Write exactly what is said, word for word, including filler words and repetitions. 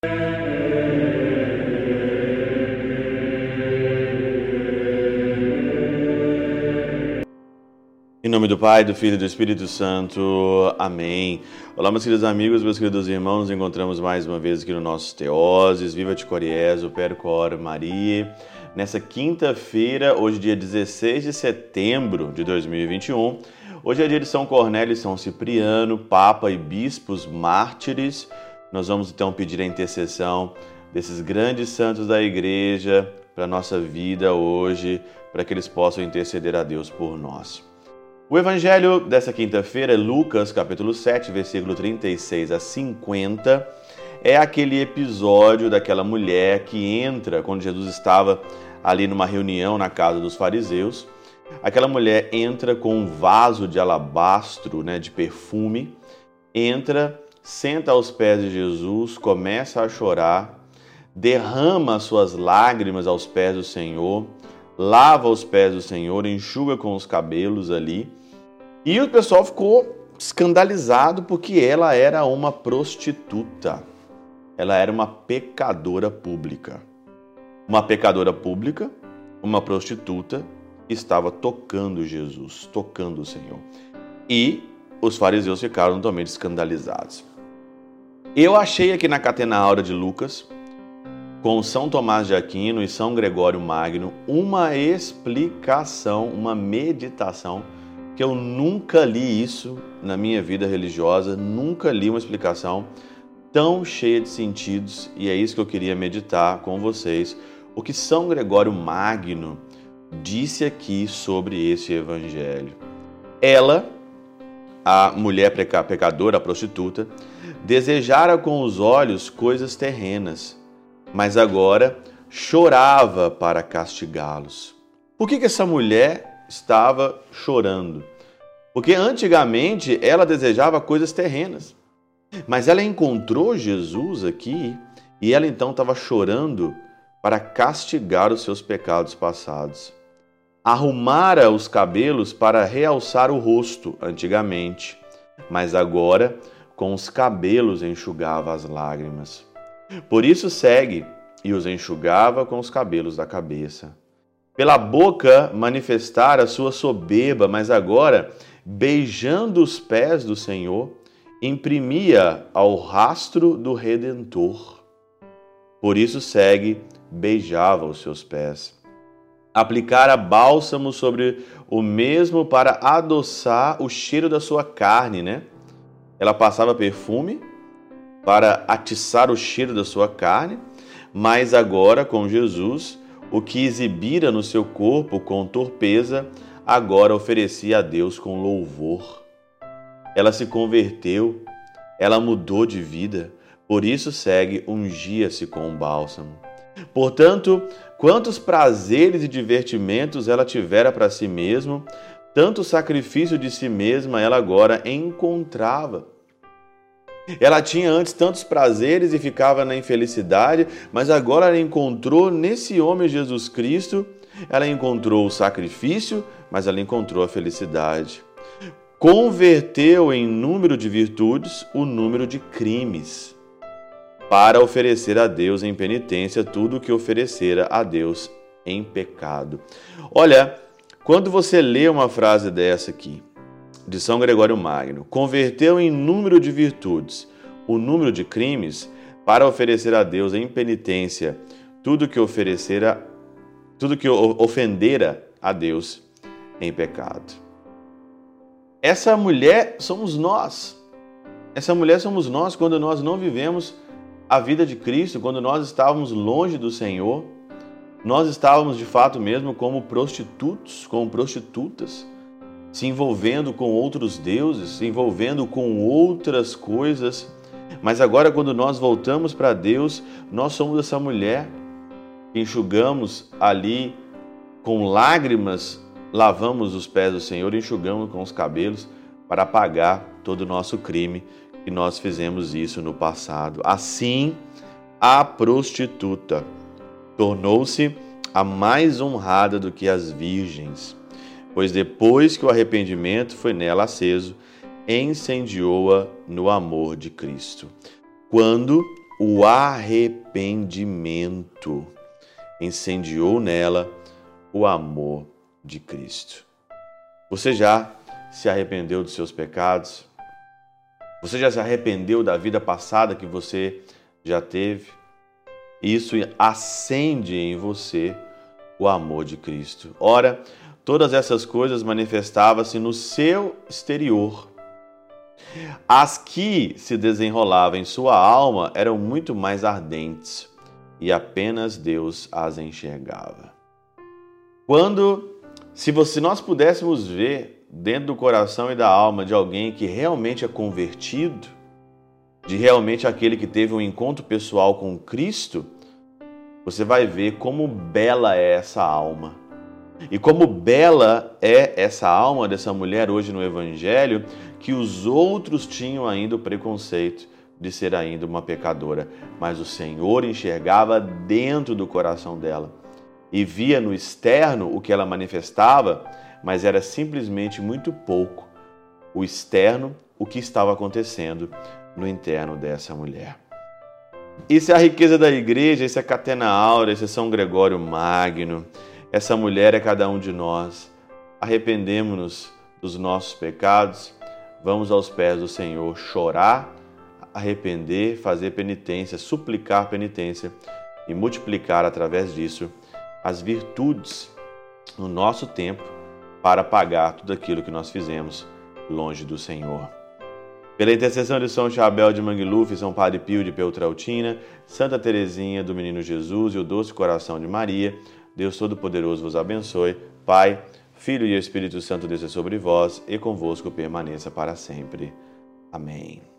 Em nome do Pai, do Filho e do Espírito Santo. Amém. Olá, meus queridos amigos, meus queridos irmãos. Nos encontramos mais uma vez aqui no nosso Teoses. Viva de Coriés, o Percor Maria. Nessa quinta-feira, hoje dia dezesseis de setembro de dois mil e vinte e um. Hoje é dia de São Cornélio e São Cipriano, Papa e Bispos mártires. Nós vamos então pedir a intercessão desses grandes santos da Igreja para a nossa vida hoje, para que eles possam interceder a Deus por nós. O evangelho dessa quinta-feira é Lucas, capítulo sete, versículo trinta e seis a cinquenta. É aquele episódio daquela mulher que entra, quando Jesus estava ali numa reunião na casa dos fariseus. Aquela mulher entra com um vaso de alabastro, né, de perfume, entra, senta aos pés de Jesus, começa a chorar, derrama suas lágrimas aos pés do Senhor, lava os pés do Senhor, enxuga com os cabelos ali. E o pessoal ficou escandalizado porque ela era uma prostituta. Ela era uma pecadora pública. Uma pecadora pública, uma prostituta, estava tocando Jesus, tocando o Senhor. E os fariseus ficaram totalmente escandalizados. Eu achei aqui na Catena Áurea de Lucas, com São Tomás de Aquino e São Gregório Magno, uma explicação, uma meditação, que eu nunca li isso na minha vida religiosa, nunca li uma explicação tão cheia de sentidos, e é isso que eu queria meditar com vocês, o que São Gregório Magno disse aqui sobre esse evangelho. Ela, a mulher pecadora, a prostituta, desejara com os olhos coisas terrenas, mas agora chorava para castigá-los. Por que que essa mulher estava chorando? Porque antigamente ela desejava coisas terrenas, mas ela encontrou Jesus aqui e ela então estava chorando para castigar os seus pecados passados. Arrumara os cabelos para realçar o rosto antigamente, mas agora com os cabelos enxugava as lágrimas. Por isso segue e os enxugava com os cabelos da cabeça. Pela boca manifestara sua soberba, mas agora, beijando os pés do Senhor, imprimia ao rastro do Redentor. Por isso segue, beijava os seus pés. Aplicara bálsamo sobre o mesmo para adoçar o cheiro da sua carne, né? Ela passava perfume para atiçar o cheiro da sua carne, mas agora com Jesus, o que exibira no seu corpo com torpeza, agora oferecia a Deus com louvor. Ela se converteu, ela mudou de vida, por isso segue, ungia-se com um bálsamo. Portanto, quantos prazeres e divertimentos ela tivera para si mesma, tanto sacrifício de si mesma ela agora encontrava. Ela tinha antes tantos prazeres e ficava na infelicidade, mas agora ela encontrou nesse homem Jesus Cristo, ela encontrou o sacrifício, mas ela encontrou a felicidade. Converteu em número de virtudes o número de crimes, para oferecer a Deus em penitência tudo o que oferecera a Deus em pecado. Olha, quando você lê uma frase dessa aqui, de São Gregório Magno, converteu em número de virtudes o número de crimes para oferecer a Deus em penitência tudo que oferecera, tudo que ofendera a Deus em pecado. Essa mulher somos nós. Essa mulher somos nós quando nós não vivemos a vida de Cristo, quando nós estávamos longe do Senhor. Nós estávamos de fato mesmo como prostitutos, como prostitutas, se envolvendo com outros deuses, se envolvendo com outras coisas. Mas agora, quando nós voltamos para Deus, nós somos essa mulher que enxugamos ali com lágrimas, lavamos os pés do Senhor, enxugamos com os cabelos para pagar todo o nosso crime, que nós fizemos isso no passado. Assim, a prostituta tornou-se a mais honrada do que as virgens, pois depois que o arrependimento foi nela aceso, incendiou-a no amor de Cristo. Quando o arrependimento incendiou nela o amor de Cristo. Você já se arrependeu dos seus pecados? Você já se arrependeu da vida passada que você já teve? Isso acende em você o amor de Cristo. Ora, todas essas coisas manifestavam-se no seu exterior. As que se desenrolavam em sua alma eram muito mais ardentes e apenas Deus as enxergava. Quando, se você, nós pudéssemos ver dentro do coração e da alma de alguém que realmente é convertido, de realmente aquele que teve um encontro pessoal com Cristo, você vai ver como bela é essa alma. E como bela é essa alma dessa mulher hoje no Evangelho, que os outros tinham ainda o preconceito de ser ainda uma pecadora. Mas o Senhor enxergava dentro do coração dela e via no externo o que ela manifestava, mas era simplesmente muito pouco o externo, o que estava acontecendo no interno dessa mulher. Isso é a riqueza da igreja, isso é Catena Áurea, isso é São Gregório Magno. Essa mulher é cada um de nós. Arrependemos-nos dos nossos pecados, vamos aos pés do Senhor chorar, arrepender, fazer penitência, suplicar penitência e multiplicar através disso as virtudes no nosso tempo para pagar tudo aquilo que nós fizemos longe do Senhor. Pela intercessão de São Chabel de Mangluf, São Padre Pio de Peltrautina, Santa Teresinha do Menino Jesus e o Doce Coração de Maria, Deus Todo-Poderoso vos abençoe. Pai, Filho e Espírito Santo desça sobre vós e convosco permaneça para sempre. Amém.